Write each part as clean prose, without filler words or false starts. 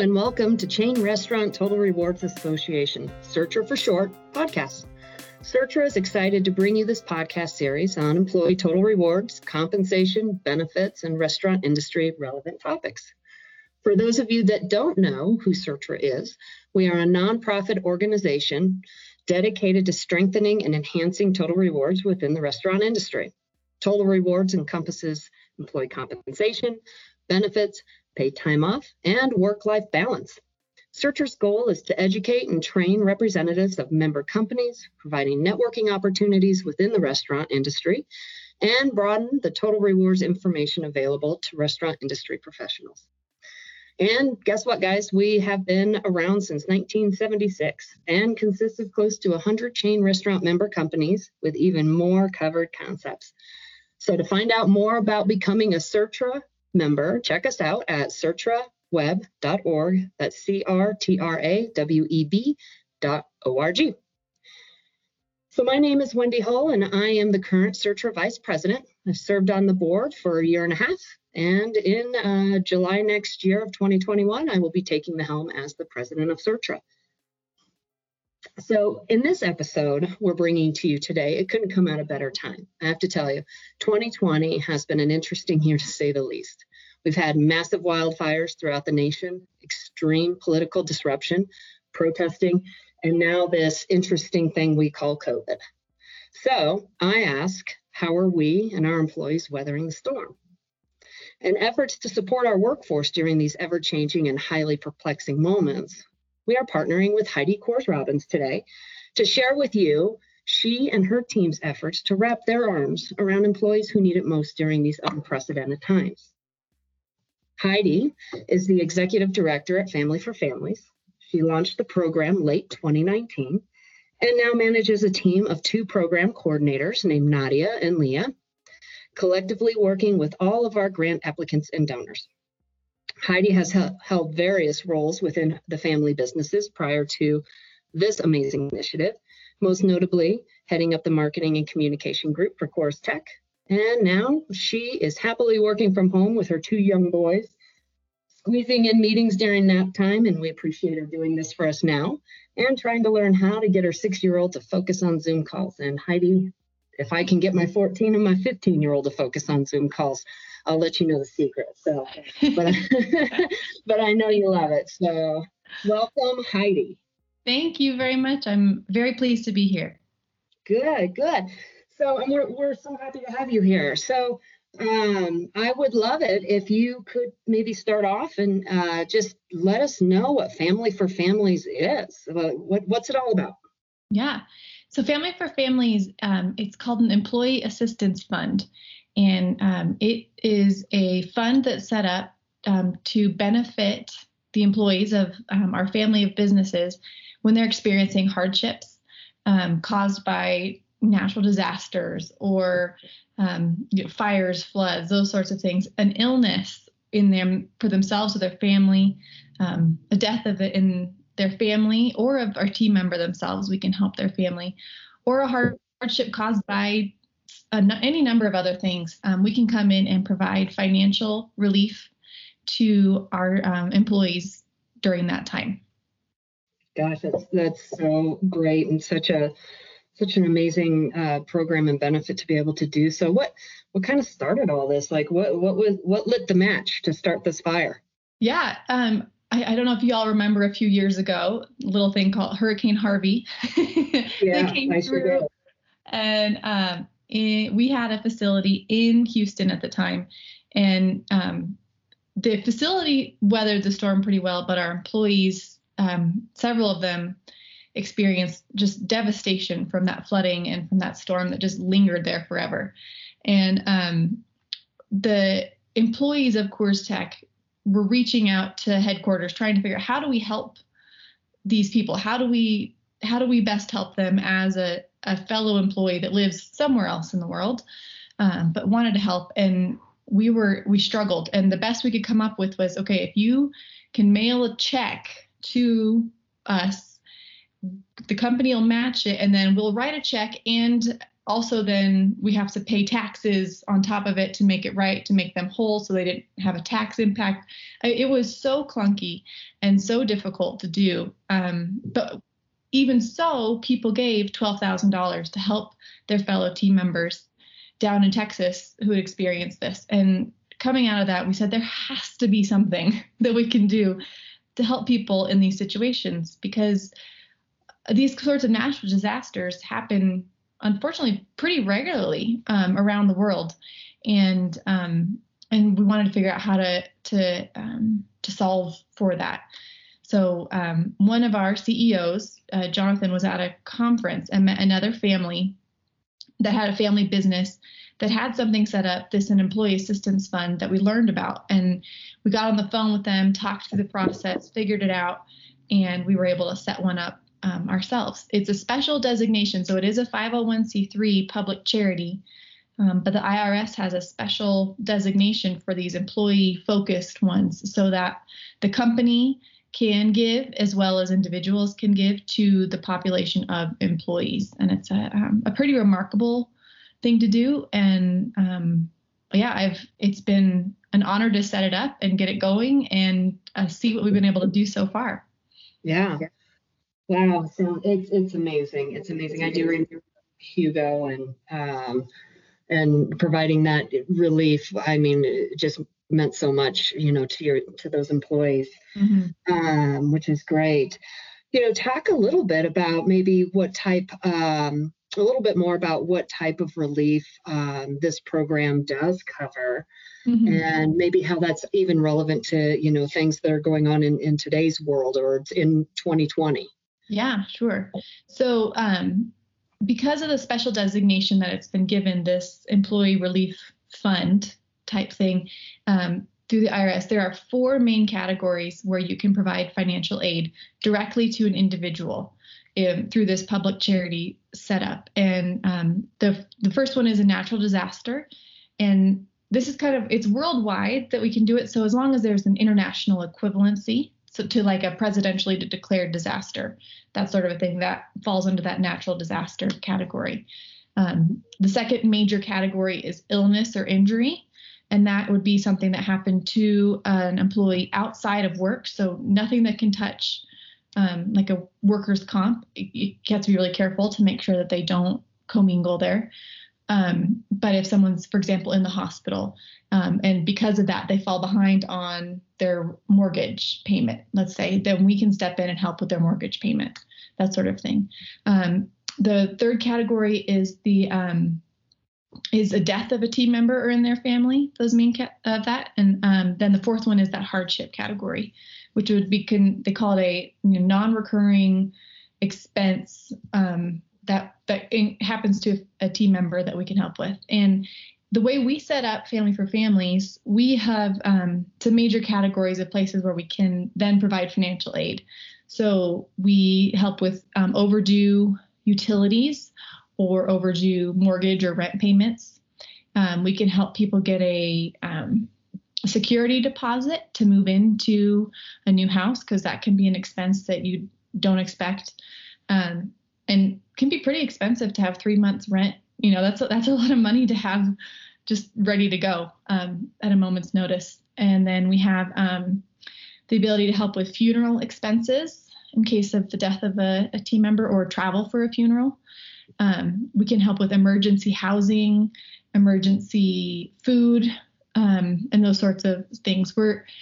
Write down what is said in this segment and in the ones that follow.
and welcome to Chain Restaurant Total Rewards Association, Searcher for short, podcast. Searcher is excited to bring you this podcast series on employee total rewards, compensation, benefits, and restaurant industry relevant topics. For those of you that don't know who Searcher is, we are a nonprofit organization dedicated to strengthening and enhancing total rewards within the restaurant industry. Total rewards encompasses employee compensation, benefits, paid time off, and work-life balance. Searcher's goal is to educate and train representatives of member companies, providing networking opportunities within the restaurant industry, and broaden the total rewards information available to restaurant industry professionals. And guess what, guys? We have been around since 1976 and consist of close to 100 chain restaurant member companies with even more covered concepts. So to find out more about becoming a Searcher member, check us out at sertraweb.org. That's CRTRAWEB.org. So my name is Wendy Hull, and I am the current Searcher Vice President. I've served on the board for a year and a half, and in July next year of 2021, I will be taking the helm as the President of Searcher. So in this episode we're bringing to you today, it couldn't come at a better time. I have to tell you, 2020 has been an interesting year to say the least. We've had massive wildfires throughout the nation, extreme political disruption, protesting, and now this interesting thing we call COVID. So I ask, how are we and our employees weathering the storm? In efforts to support our workforce during these ever-changing and highly perplexing moments, we are partnering with Heidi Kors-Robbins today to share with you she and her team's efforts to wrap their arms around employees who need it most during these unprecedented times. Heidi is the executive director at Family for Families. She launched the program late 2019 and now manages a team of 2 program coordinators named Nadia and Leah, collectively working with all of our grant applicants and donors. Heidi has held various roles within the family businesses prior to this amazing initiative, most notably heading up the marketing and communication group for Kors Tech. And now she is happily working from home with her 2 young boys, squeezing in meetings during nap time, and we appreciate her doing this for us now, and trying to learn how to get her 6-year-old to focus on Zoom calls. And Heidi, if I can get my 14 and my 15-year-old to focus on Zoom calls, I'll let you know the secret. So, but I know you love it. So welcome, Heidi. Thank you very much. I'm very pleased to be here. Good. So we're so happy to have you here. So I would love it if you could maybe start off and just let us know what Family for Families is. What's it all about? Yeah. So Family for Families, it's called an Employee Assistance Fund. And it is a fund that's set up to benefit the employees of our family of businesses when they're experiencing hardships caused by natural disasters or fires, floods, those sorts of things, an illness in them for themselves or their family, a death in their family or of our team member themselves, we can help their family, or a hardship caused by any number of other things. We can come in and provide financial relief to our employees during that time. Gosh, that's so great, and such an amazing program and benefit to be able to do. So what kind of started all this? Like what lit the match to start this fire? Yeah. I don't know if you all remember a few years ago, a little thing called Hurricane Harvey. Yeah, came I through, sure did. And we had a facility in Houston at the time, and the facility weathered the storm pretty well, but our employees, several of them, experienced just devastation from that flooding and from that storm that just lingered there forever. And the employees of Kors Tech were reaching out to headquarters, trying to figure out, how do we help these people? How do we best help them as a fellow employee that lives somewhere else in the world, but wanted to help? And we struggled. And the best we could come up with was, okay, if you can mail a check to us, the company will match it, and then we'll write a check and also then we have to pay taxes on top of it to make it right, to make them whole so they didn't have a tax impact. It was so clunky and so difficult to do. But even so, people gave $12,000 to help their fellow team members down in Texas who had experienced this. And coming out of that, we said there has to be something that we can do to help people in these situations, because these sorts of natural disasters happen, unfortunately, pretty regularly around the world, and we wanted to figure out how to solve for that. So one of our CEOs, Jonathan, was at a conference and met another family that had a family business that had something set up, an employee assistance fund that we learned about. And we got on the phone with them, talked through the process, figured it out, and we were able to set one up ourselves. It's a special designation, so it is a 501c3 public charity, but the IRS has a special designation for these employee-focused ones so that the company can give as well as individuals can give to the population of employees. And it's a pretty remarkable thing to do. And it's been an honor to set it up and get it going and see what we've been able to do so far. Yeah. Wow. So it's amazing. It's amazing. I do remember Hugo and providing that relief. I mean, it just meant so much, to those employees, which is great. Talk a little bit about maybe a little bit more about what type of relief this program does cover, and maybe how that's even relevant to, things that are going on in today's world or in 2020. Yeah, sure. So because of the special designation that it's been given, this employee relief fund type thing, through the IRS, there are 4 main categories where you can provide financial aid directly to an individual through this public charity setup. And the first one is a natural disaster. And this is it's worldwide that we can do it. So as long as there's an international equivalency, so to like a presidentially declared disaster, that sort of a thing that falls under that natural disaster category. The second major category is illness or injury. And that would be something that happened to an employee outside of work. So nothing that can touch like a workers' comp. You have to be really careful to make sure that they don't commingle there. But if someone's, for example, in the hospital, and because of that, they fall behind on their mortgage payment, let's say, then we can step in and help with their mortgage payment, that sort of thing. The third category is is a death of a team member or in their family, those mean that. And then the fourth one is that hardship category, which would be, they call it a non-recurring expense that happens to a team member that we can help with. And the way we set up Family for Families, we have some major categories of places where we can then provide financial aid. So we help with overdue utilities or overdue mortgage or rent payments. We can help people get a security deposit to move into a new house, because that can be an expense that you don't expect, and can be pretty expensive to have 3 months rent. That's a lot of money to have just ready to go at a moment's notice. And then we have the ability to help with funeral expenses in case of the death of a team member or travel for a funeral. We can help with emergency housing, emergency food, and those sorts of things.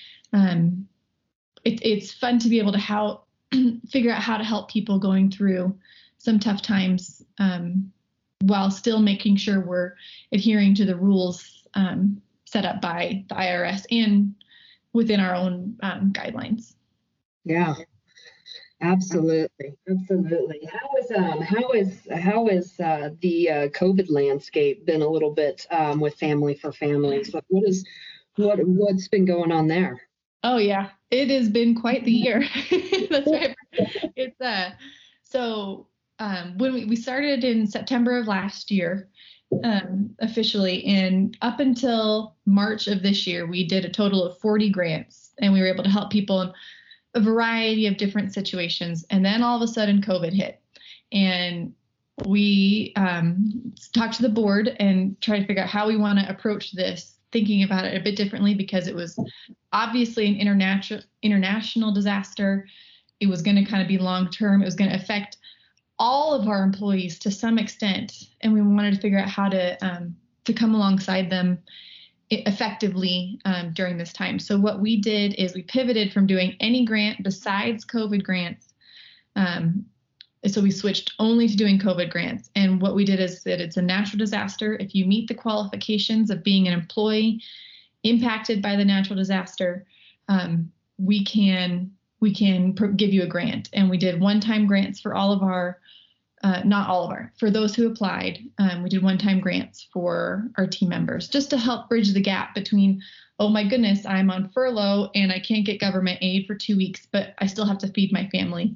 It's fun to be able to figure out how to help people going through some tough times, while still making sure we're adhering to the rules set up by the IRS and within our own guidelines. Yeah. Absolutely. How is the COVID landscape been a little bit with Family for Families? What's been going on there? Oh yeah, it has been quite the year. That's right. It's so when we started in September of last year, officially, and up until March of this year, we did a total of 40 grants, and we were able to help people in a variety of different situations. And then all of a sudden COVID hit, and we talked to the board and tried to figure out how we want to approach this, thinking about it a bit differently because it was obviously an international disaster. It was going to kind of be long term. It was going to affect all of our employees to some extent, and we wanted to figure out how to come alongside them effectively during this time. So what we did is we pivoted from doing any grant besides COVID grants. So we switched only to doing COVID grants. And what we did is that it's a natural disaster. If you meet the qualifications of being an employee impacted by the natural disaster, we can give you a grant. And we did one-time grants for all of our, not all of our, for those who applied. We did one-time grants for our team members just to help bridge the gap between, oh my goodness, I'm on furlough and I can't get government aid for 2 weeks, but I still have to feed my family.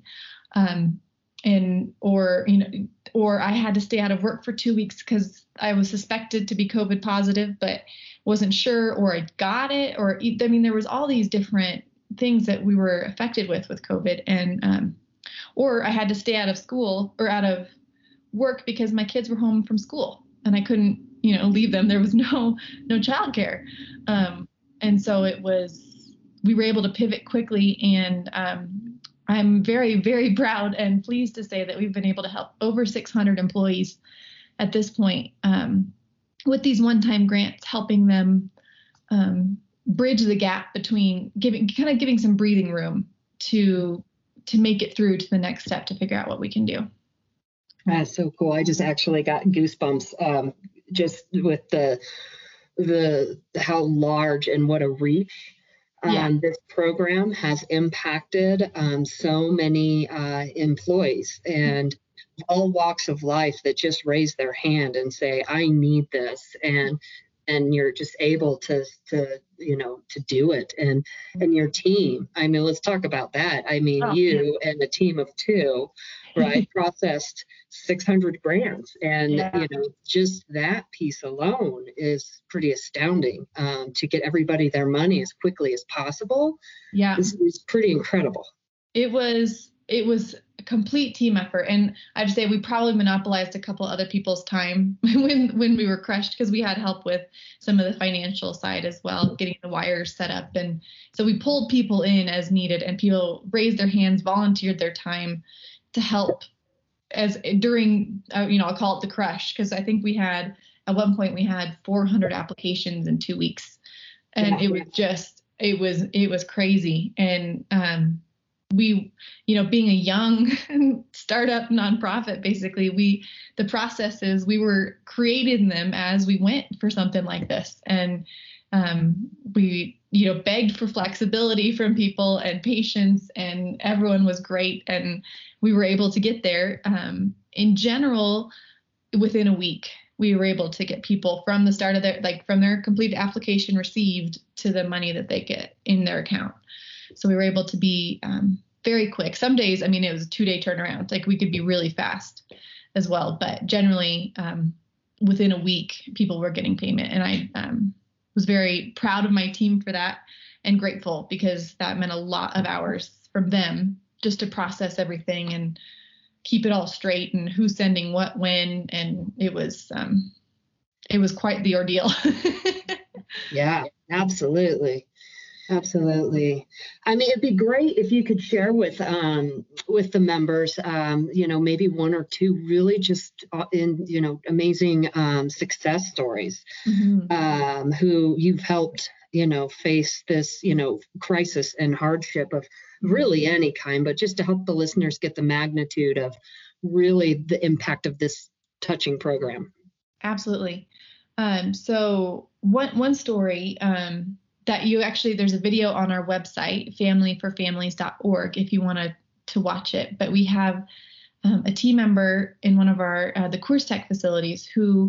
Or I had to stay out of work for 2 weeks because I was suspected to be COVID positive, but wasn't sure, or I got it, or I mean, there was all these different things that we were affected with COVID, and or I had to stay out of school or out of work because my kids were home from school and I couldn't, leave them. There was no childcare, and so we were able to pivot quickly, and I'm very, very proud and pleased to say that we've been able to help over 600 employees at this point with these one-time grants, helping them bridge the gap between giving some breathing room to make it through to the next step to figure out what we can do. That's so cool. I just actually got goosebumps just with the how large and what a reach this program has impacted so many employees and all walks of life that just raise their hand and say, I need this. And you're just able to do it. And your team, I mean, let's talk about that. I mean, and a team of two, right, processed 600 grants. And, just that piece alone is pretty astounding to get everybody their money as quickly as possible. Yeah. It's pretty incredible. It was a complete team effort. And I'd say we probably monopolized a couple other people's time when we were crushed, because we had help with some of the financial side as well, getting the wires set up. And so we pulled people in as needed, and people raised their hands, volunteered their time to help during, I'll call it the crush, because I think at one point we had 400 applications in 2 weeks, and it was crazy. And, we, being a young startup nonprofit, basically, the processes, we were creating them as we went for something like this. And we, begged for flexibility from people and patience, and everyone was great. And we were able to get there. In general, within a week, we were able to get people from the start of from their complete application received to the money that they get in their account. So we were able to be very quick. Some days, I mean, it was a 2-day turnaround. We could be really fast as well. But generally, within a week, people were getting payment. And I was very proud of my team for that, and grateful, because that meant a lot of hours from them just to process everything and keep it all straight, and who's sending what when. And it was quite the ordeal. Yeah, absolutely. Absolutely. I mean, it'd be great if you could share with the members, maybe one or two really just amazing success stories, who you've helped, face this, crisis and hardship of really any kind, but just to help the listeners get the magnitude of really the impact of this touching program. Absolutely. So one story, that there's a video on our website, familyforfamilies.org, if you want to watch it. But we have a team member in one of our the CoorsTech facilities who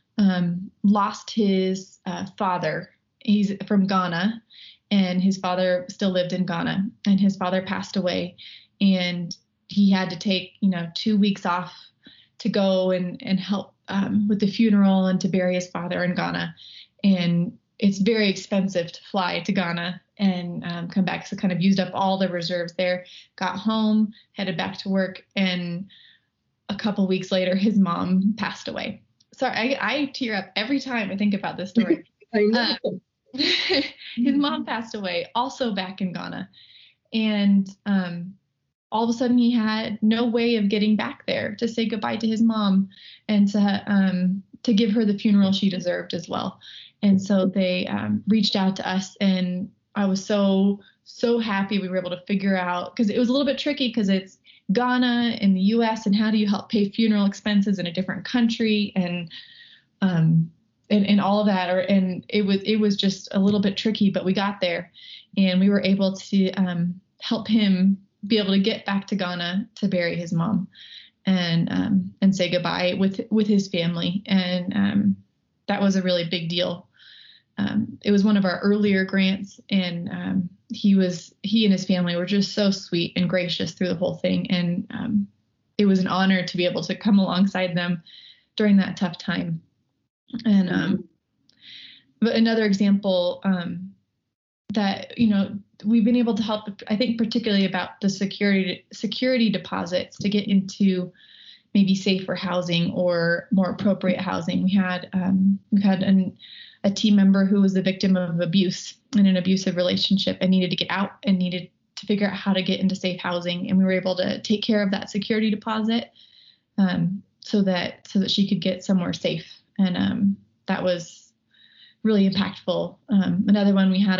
lost his father. He's from Ghana, and his father still lived in Ghana, and his father passed away, and he had to take 2 weeks off to go and help with the funeral and to bury his father in Ghana. And it's very expensive to fly to Ghana and come back. So kind of used up all the reserves there, got home, headed back to work. And a couple weeks later, his mom passed away. Sorry, I tear up every time I think about this story. I know. His mom passed away, also back in Ghana. And all of a sudden he had no way of getting back there to say goodbye to his mom and to give her the funeral she deserved as well. And so they reached out to us, and I was so happy we were able to figure out, because it was a little bit tricky because it's Ghana in the US, and how do you help pay funeral expenses in a different country, and all of that, and it was just a little bit tricky, but we got there, and we were able to help him be able to get back to Ghana to bury his mom and say goodbye with his family. And that was a really big deal. It was one of our earlier grants, and he and his family were just so sweet and gracious through the whole thing. And it was an honor to be able to come alongside them during that tough time. And but another example that, we've been able to help, I think, particularly about the security deposits to get into maybe safer housing or more appropriate housing. We've had a team member who was the victim of abuse in an abusive relationship and needed to get out and needed to figure out how to get into safe housing. And we were able to take care of that security deposit so that she could get somewhere safe. And that was really impactful. Another one, we had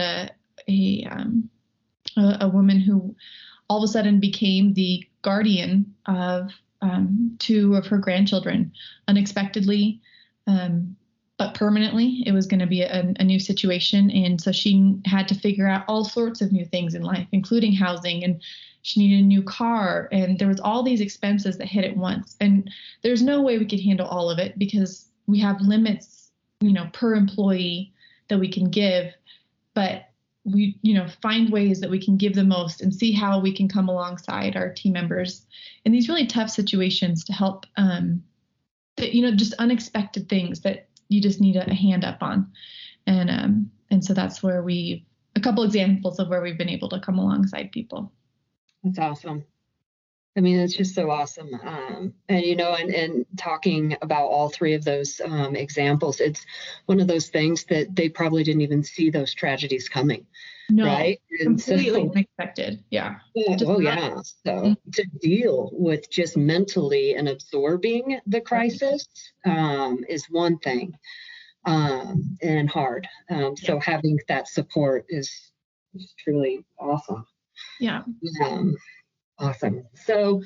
a woman who all of a sudden became the guardian of two of her grandchildren unexpectedly, but permanently. It was going to be a new situation. And so she had to figure out all sorts of new things in life, including housing, and she needed a new car. And there was all these expenses that hit at once. And there's no way we could handle all of it because we have limits, per employee that we can give, but we, find ways that we can give the most and see how we can come alongside our team members in these really tough situations to help, just unexpected things that you just need a hand up on. And so that's where a couple examples of where we've been able to come alongside people. That's awesome. I mean, it's just so awesome. And talking about all three of those examples, it's one of those things that they probably didn't even see those tragedies coming. No, right? And completely unexpected. Yeah. So to deal with just mentally and absorbing the crisis is one thing, and hard. So having that support is truly awesome. Yeah. Awesome. So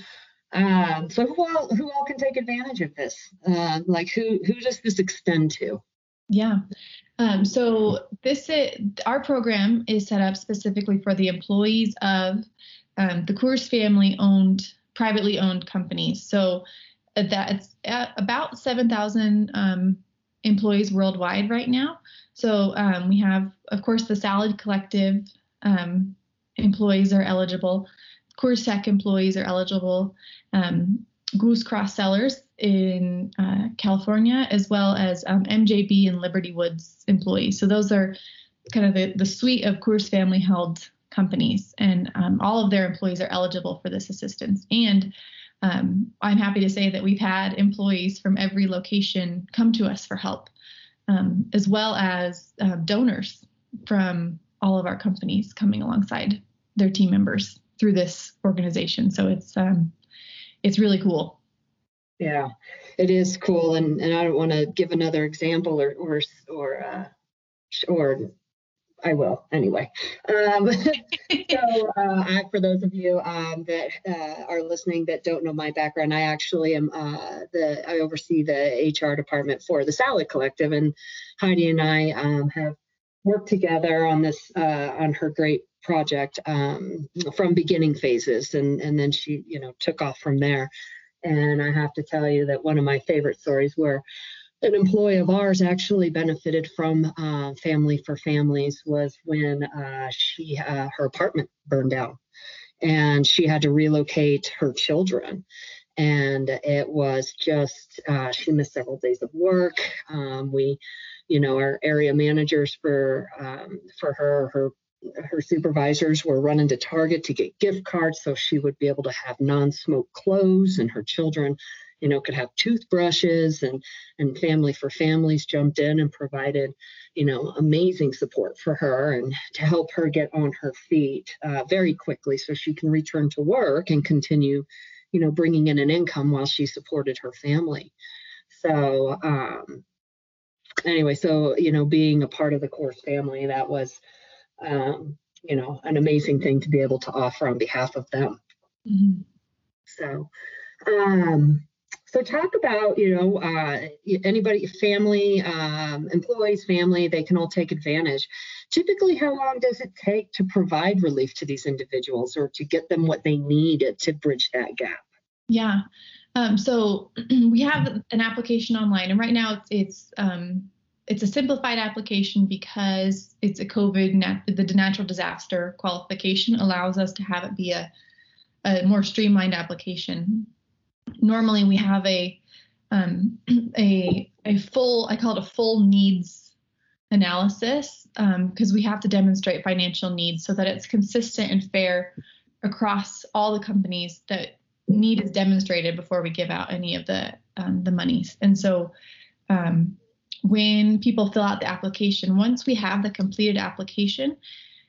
who all can take advantage of this? Who does this extend to? Yeah. So our program is set up specifically for the employees of the Coors family privately owned companies. So that's about 7,000 employees worldwide right now. So we have, of course, the Salad Collective employees are eligible. Coors Tech employees are eligible. Goose Cross Cellars in California, as well as MJB and Liberty Woods employees. So those are kind of the suite of Coors family held companies, and all of their employees are eligible for this assistance. And I'm happy to say that we've had employees from every location come to us for help, as well as donors from all of our companies coming alongside their team members through this organization. So it's really cool. Yeah, it is cool. And I don't want to give another example or I will anyway. For those of you that are listening that don't know my background, I actually am I oversee the HR department for the Salad Collective, and Heidi and I have worked together on this on her great project from beginning phases, and then she took off from there. And I have to tell you that one of my favorite stories where an employee of ours actually benefited from Family for Families was when her apartment burned down and she had to relocate her children. And it was just, she missed several days of work. Our area managers for her supervisors were running to Target to get gift cards so she would be able to have non-smoke clothes, and her children could have toothbrushes, and Family for Families jumped in and provided, amazing support for her and to help her get on her feet very quickly so she can return to work and continue, bringing in an income while she supported her family. So anyway, so, being a part of the Course family, that was, an amazing thing to be able to offer on behalf of them. Mm-hmm. So, so talk about, anybody, family, employees, family, they can all take advantage. Typically, how long does it take to provide relief to these individuals or to get them what they need to bridge that gap? Yeah. So we have an application online, and right now it's a simplified application because it's a the natural disaster qualification allows us to have it be a more streamlined application. Normally we have a full, I call it a full needs analysis, because we have to demonstrate financial needs so that it's consistent and fair across all the companies that need is demonstrated before we give out any of the monies. And so when people fill out the application, once we have the completed application,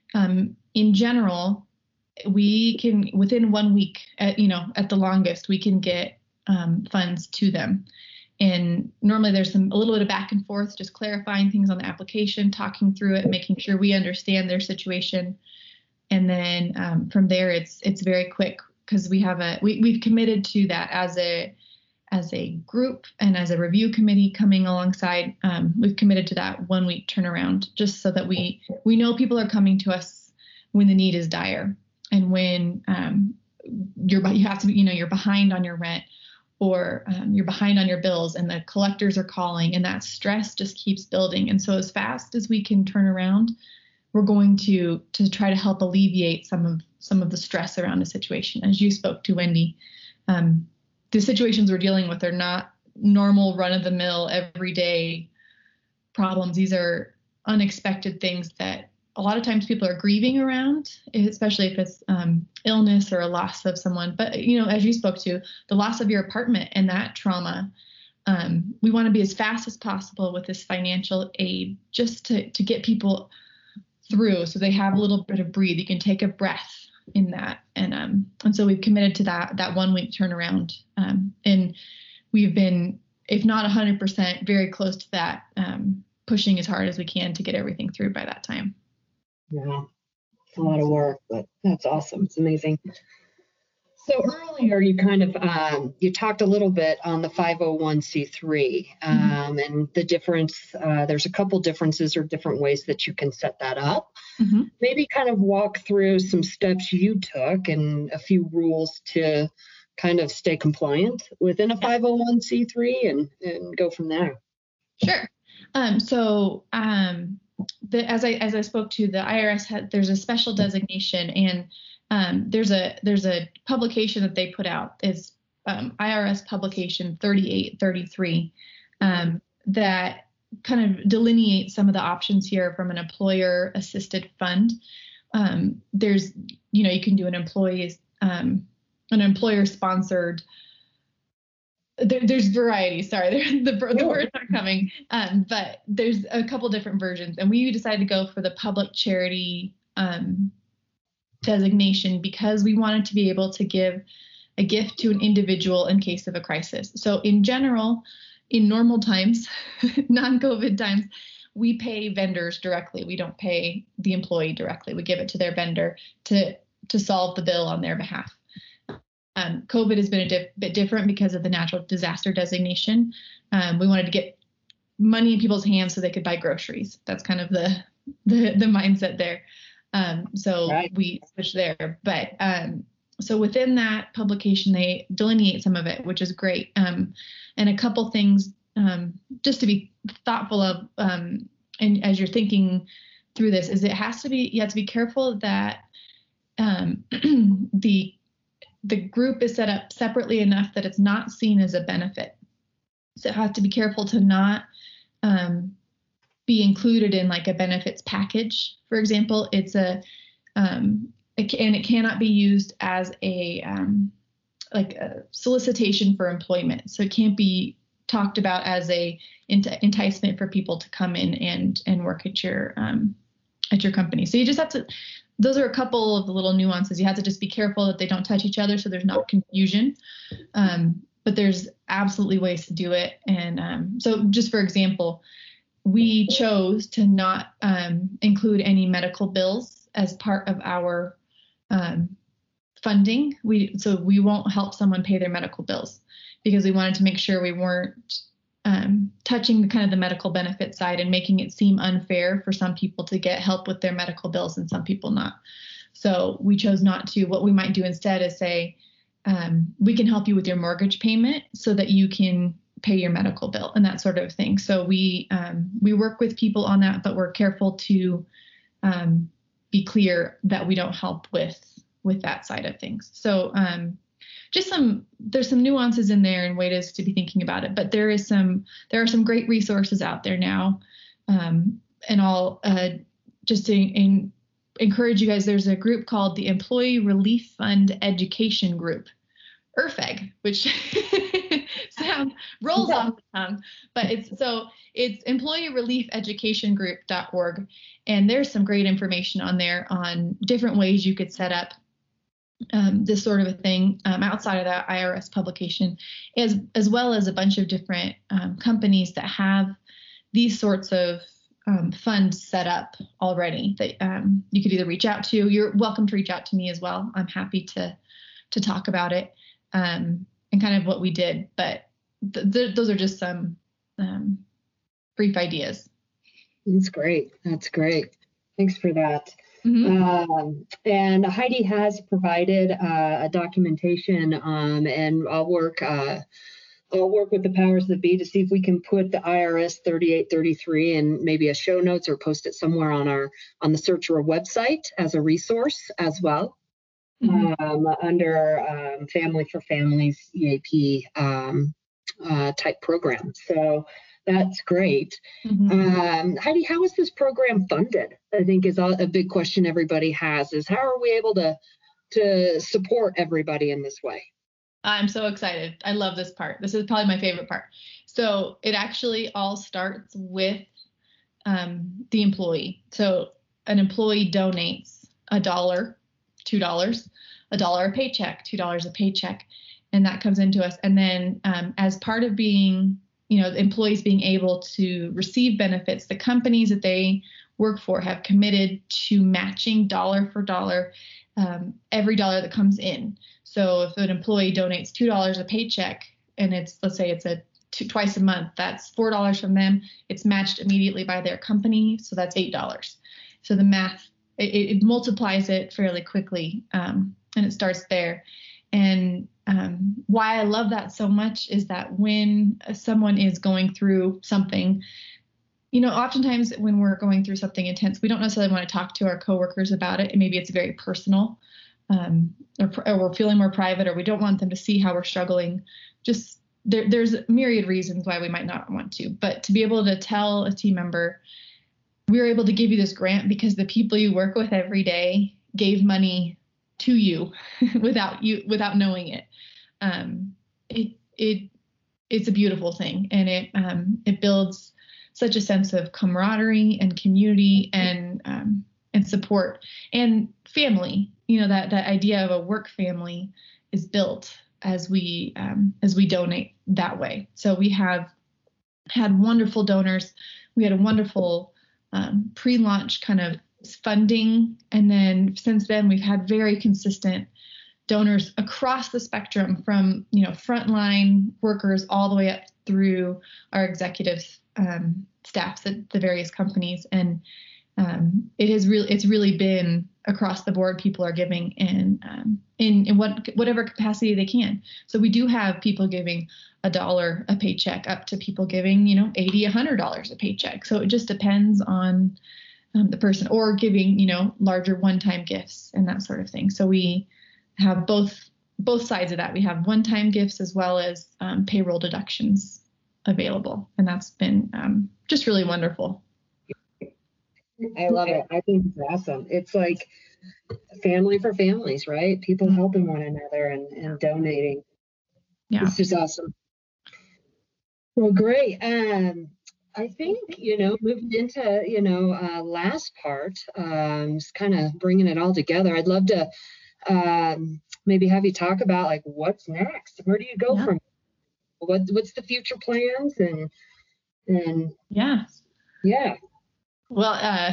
in general, we can, within 1 week, at the longest, we can get funds to them. And normally there's a little bit of back and forth, just clarifying things on the application, talking through it, making sure we understand their situation. And then from there, it's very quick because we've committed to that as a group and as a review committee coming alongside. We've committed to that 1 week turnaround, just so that we know people are coming to us when the need is dire. And when you're behind on your rent, or you're behind on your bills and the collectors are calling, and that stress just keeps building. And so as fast as we can turn around, we're going to try to help alleviate some of the stress around the situation. As you spoke to, Wendy, the situations we're dealing with are not normal run-of-the-mill everyday problems. These are unexpected things that a lot of times people are grieving around, especially if it's illness or a loss of someone. But, as you spoke to, the loss of your apartment and that trauma, we want to be as fast as possible with this financial aid just to get people through so they have a little bit of breathe. You can take a breath in that. And so we've committed to that 1 week turnaround. And we've been, if not 100%, very close to that, pushing as hard as we can to get everything through by that time. Yeah, it's a lot of work, but that's awesome. It's amazing. So earlier you kind of, you talked a little bit on the 501c3 and the difference. There's a couple differences or different ways that you can set that up. Mm-hmm. Maybe kind of walk through some steps you took and a few rules to kind of stay compliant within a 501c3 and go from there. Sure. As I spoke to, the IRS there's a special designation, and there's a publication that they put out. It's IRS publication 3833 that kind of delineates some of the options here from an employer assisted fund. There's, you can do an employer sponsored. There's variety. Sorry, the words aren't coming. But there's a couple different versions, and we decided to go for the public charity designation because we wanted to be able to give a gift to an individual in case of a crisis. So in general, in normal times, non-COVID times, we pay vendors directly. We don't pay the employee directly. We give it to their vendor to solve the bill on their behalf. COVID has been a bit different because of the natural disaster designation. We wanted to get money in people's hands so they could buy groceries. That's kind of the mindset there. So right. We switched there. But so within that publication, they delineate some of it, which is great. And a couple things just to be thoughtful of, and as you're thinking through this, is you have to be careful that the group is set up separately enough that it's not seen as a benefit. So it has to be careful to not be included in like a benefits package. For example, it's and it cannot be used as a like a solicitation for employment. So it can't be talked about as a enticement for people to come in and work at your company. So you just have to, those are a couple of the little nuances. You have to just be careful that they don't touch each other so there's not confusion. But there's absolutely ways to do it. And so just for example, we chose to not include any medical bills as part of our funding. So we won't help someone pay their medical bills because we wanted to make sure we weren't touching the kind of the medical benefit side and making it seem unfair for some people to get help with their medical bills and some people not. So we chose not to. What we might do instead is say, we can help you with your mortgage payment so that you can pay your medical bill and that sort of thing. So we work with people on that, but we're careful to be clear that we don't help with that side of things. So there's some nuances in there and ways to be thinking about it, but there are some great resources out there now. And I'll just to encourage you guys, there's a group called the Employee Relief Fund Education Group, ERFEG, which rolls off the tongue, but it's employeereliefeducationgroup.org. And there's some great information on there on different ways you could set up this sort of a thing outside of that IRS publication, as well as a bunch of different companies that have these sorts of funds set up already that you could either reach out to. You're welcome to reach out to me as well. I'm happy to talk about it and kind of what we did. But those are just some brief ideas. That's great. Thanks for that. Mm-hmm. And Heidi has provided a documentation, and I'll work with the powers that be to see if we can put the IRS 3833 in maybe a show notes or post it somewhere on the Searcher website as a resource as well. Mm-hmm. Under Family for Families EAP type program. So that's great. Mm-hmm. Heidi, how is this program funded? I think is a big question everybody has, is how are we able to support everybody in this way? I'm so excited. I love this part. This is probably my favorite part. So it actually all starts with the employee. So an employee donates $1, $2, $1 a paycheck, $2 a paycheck, and that comes into us. And then as part of being, the employees being able to receive benefits, the companies that they work for have committed to matching dollar for dollar every dollar that comes in. So if an employee donates $2 a paycheck and let's say it's twice a month, that's $4 from them. It's matched immediately by their company. So that's $8. So the math, it multiplies it fairly quickly and it starts there. And why I love that so much is that when someone is going through something, oftentimes when we're going through something intense, we don't necessarily want to talk to our coworkers about it. And maybe it's very personal, or we're feeling more private, or we don't want them to see how we're struggling. Just there's myriad reasons why we might not want to. But to be able to tell a team member, we were able to give you this grant because the people you work with every day gave money to you without knowing it. It's a beautiful thing, and it builds such a sense of camaraderie and community and support and family. That idea of a work family is built as we donate that way. So we have had wonderful donors. We had a wonderful pre-launch kind of funding, and then since then we've had very consistent donors across the spectrum from frontline workers all the way up through our executive staffs at the various companies, and it's really been across the board. People are giving in whatever capacity they can. So we do have people giving $1 a paycheck up to people giving $80, $100 a paycheck. So it just depends on the person, or giving larger one-time gifts and that sort of thing. So we have both sides of that. We have one-time gifts as well as payroll deductions available, and that's been just really wonderful. I love it. I think it's awesome. It's like family for families, right? People helping one another and donating. Yeah. It's just awesome. Well, great. I think, moving into, last part, just kind of bringing it all together. I'd love to maybe have you talk about like what's next. Where do you go from? What's the future plans and yeah. Well,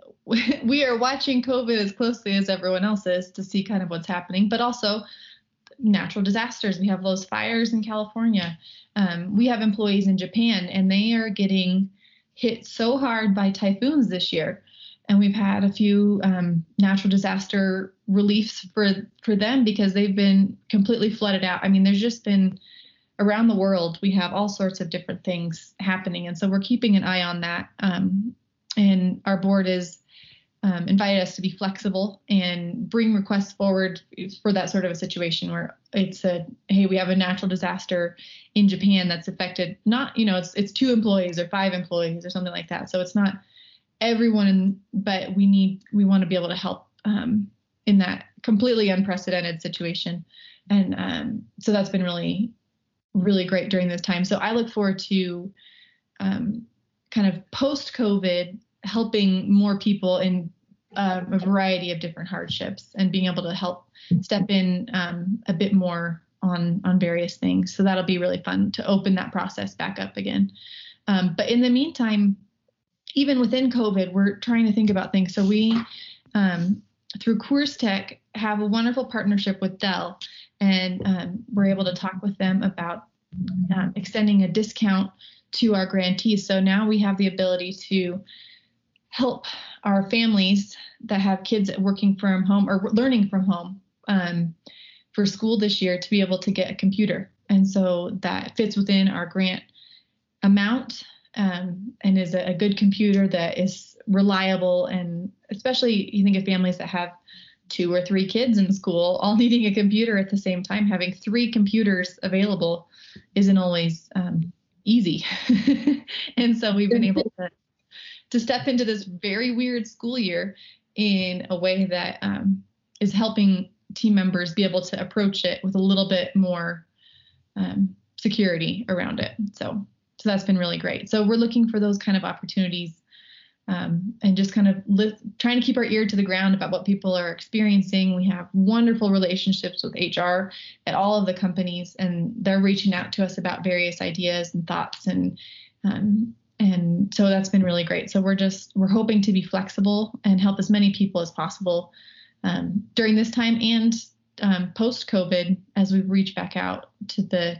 we are watching COVID as closely as everyone else is to see kind of what's happening, but also natural disasters. We have those fires in California. We have employees in Japan, and they are getting hit so hard by typhoons this year. And we've had a few natural disaster reliefs for them because they've been completely flooded out. I mean, there's just been around the world, we have all sorts of different things happening. And so we're keeping an eye on that. And our board is invited us to be flexible and bring requests forward for that sort of a situation where it's hey, we have a natural disaster in Japan that's affected not, it's 2 employees or 5 employees or something like that. So it's not everyone, but we want to be able to help in that completely unprecedented situation. And so that's been really, really great during this time. So I look forward to kind of post-COVID helping more people in a variety of different hardships and being able to help step in a bit more on various things. So that'll be really fun to open that process back up again. But in the meantime, even within COVID, we're trying to think about things. So we, through Coors Tech, have a wonderful partnership with Dell, and we're able to talk with them about extending a discount to our grantees. So now we have the ability to help our families that have kids working from home or learning from home for school this year to be able to get a computer. And so that fits within our grant amount and is a good computer that is reliable. And especially you think of families that have 2 or 3 kids in school all needing a computer at the same time, having 3 computers available isn't always easy. And so we've been able to step into this very weird school year in a way that is helping team members be able to approach it with a little bit more security around it. So that's been really great. So we're looking for those kind of opportunities and just kind of trying to keep our ear to the ground about what people are experiencing. We have wonderful relationships with HR at all of the companies, and they're reaching out to us about various ideas and thoughts, and so that's been really great. So we're hoping to be flexible and help as many people as possible during this time and post-COVID as we reach back out to the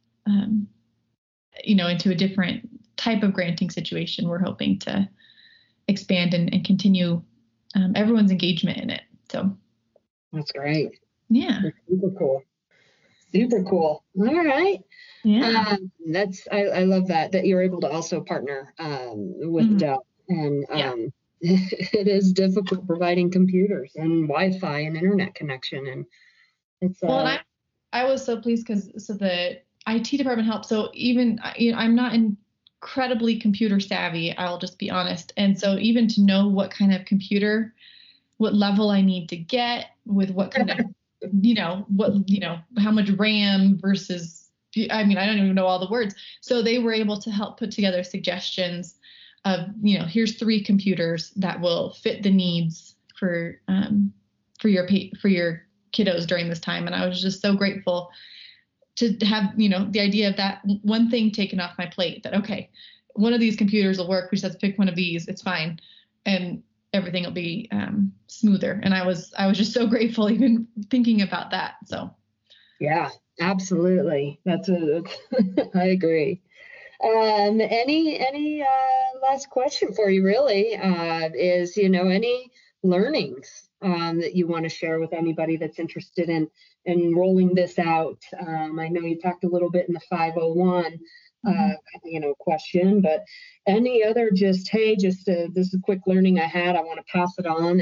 into a different type of granting situation. We're hoping to expand and continue everyone's engagement in it. So that's great. Yeah. That's super cool. All right. Yeah. I love that you're able to also partner with Dell, and it is difficult providing computers and Wi-Fi and internet connection, and it's well, I was so pleased because the IT department helped. So even I'm not incredibly computer savvy, I'll just be honest, and so even to know what kind of computer, what level I need to get with what kind of how much RAM versus, I don't even know all the words. So they were able to help put together suggestions of, here's 3 computers that will fit the needs for your kiddos during this time. And I was just so grateful to have, the idea of that one thing taken off my plate, that, okay, one of these computers will work. We just have to pick one of these. It's fine. And everything will be smoother. And I was just so grateful even thinking about that. So. Yeah, absolutely. That's I agree. Any last question for you really is, any learnings that you want to share with anybody that's interested in rolling this out? I know you talked a little bit in the 501 question, but any other this is a quick learning I had, I want to pass it on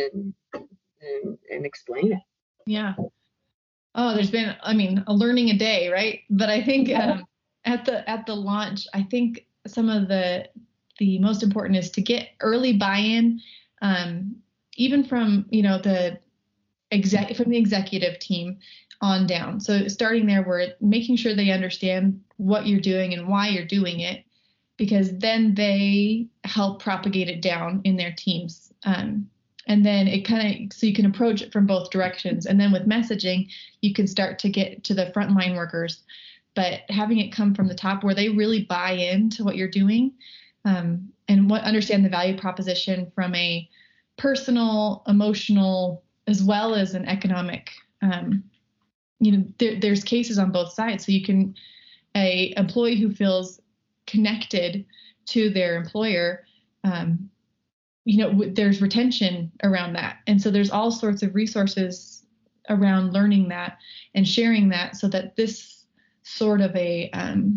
and explain it. Yeah. Oh, there's been, a learning a day, right? But I think at the launch, I think some of the most important is to get early buy-in even from, the executive team on down. So starting there, we're making sure they understand what you're doing and why you're doing it, because then they help propagate it down in their teams. And then so you can approach it from both directions. And then with messaging, you can start to get to the frontline workers, but having it come from the top where they really buy into what you're doing, and understand the value proposition from a personal, emotional, as well as an economic. There's cases on both sides. So you can, a employee who feels connected to their employer, there's retention around that. And so there's all sorts of resources around learning that and sharing that, so that this sort of a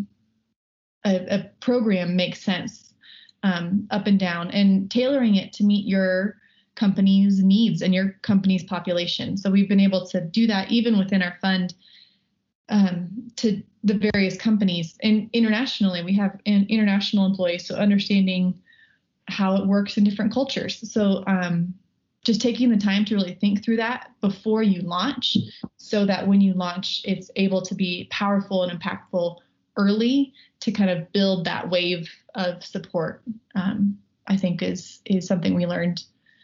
program makes sense up and down, and tailoring it to meet your company's needs and your company's population. So we've been able to do that even within our fund to the various companies. And internationally, we have international employees, so understanding how it works in different cultures. So just taking the time to really think through that before you launch, so that when you launch, it's able to be powerful and impactful early to kind of build that wave of support, I think is something we learned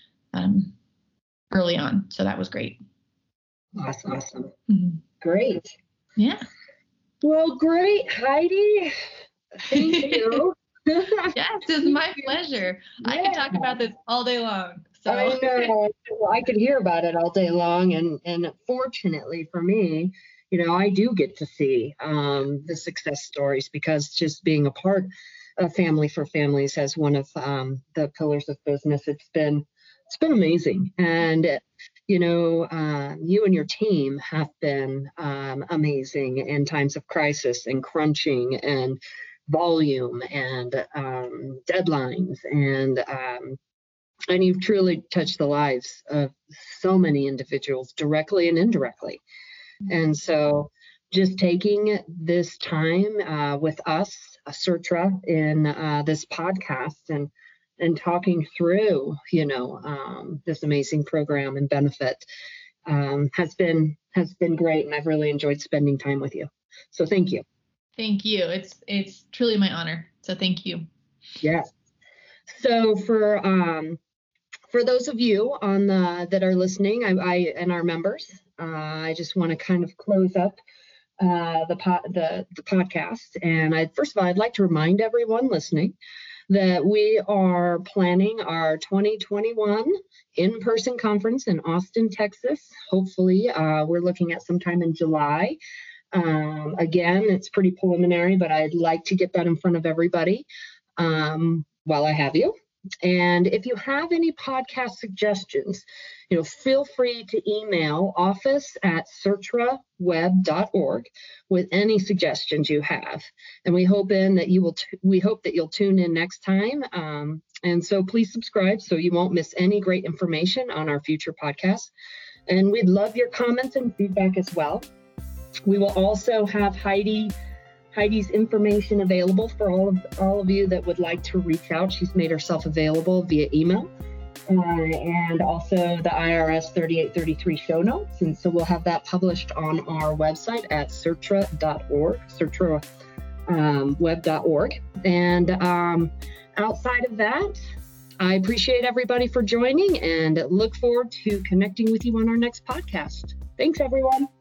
early on. So that was great. Awesome. Mm-hmm. Great. Yeah. Well, great, Heidi. Thank you. Yes, it's my pleasure. Yeah. I could talk about this all day long. So I know. Well, I could hear about it all day long, and fortunately for me, I do get to see the success stories, because just being a part of Family for Families as one of the pillars of business, it's been amazing. And you and your team have been amazing in times of crisis and crunching and volume and deadlines, and you've truly touched the lives of so many individuals directly and indirectly. And so just taking this time with us, Surtra, in this podcast and talking through, this amazing program and benefit has been great. And I've really enjoyed spending time with you. So thank you. Thank you. It's truly my honor. So thank you. Yes. So for those of you that are listening, I and our members, I just want to kind of close up the podcast. And first of all, I'd like to remind everyone listening that we are planning our 2021 in-person conference in Austin, Texas. Hopefully, we're looking at sometime in July. Again, it's pretty preliminary, but I'd like to get that in front of everybody while I have you. And if you have any podcast suggestions, feel free to email office@surtraweb.org with any suggestions you have. And we hope that you'll tune in next time. And so please subscribe so you won't miss any great information on our future podcasts. And we'd love your comments and feedback as well. We will also have Heidi's information available for all of you that would like to reach out. She's made herself available via email, and also the IRS 3833 show notes. And so we'll have that published on our website at surtra.org, surtraweb.org. And outside of that, I appreciate everybody for joining and look forward to connecting with you on our next podcast. Thanks, everyone.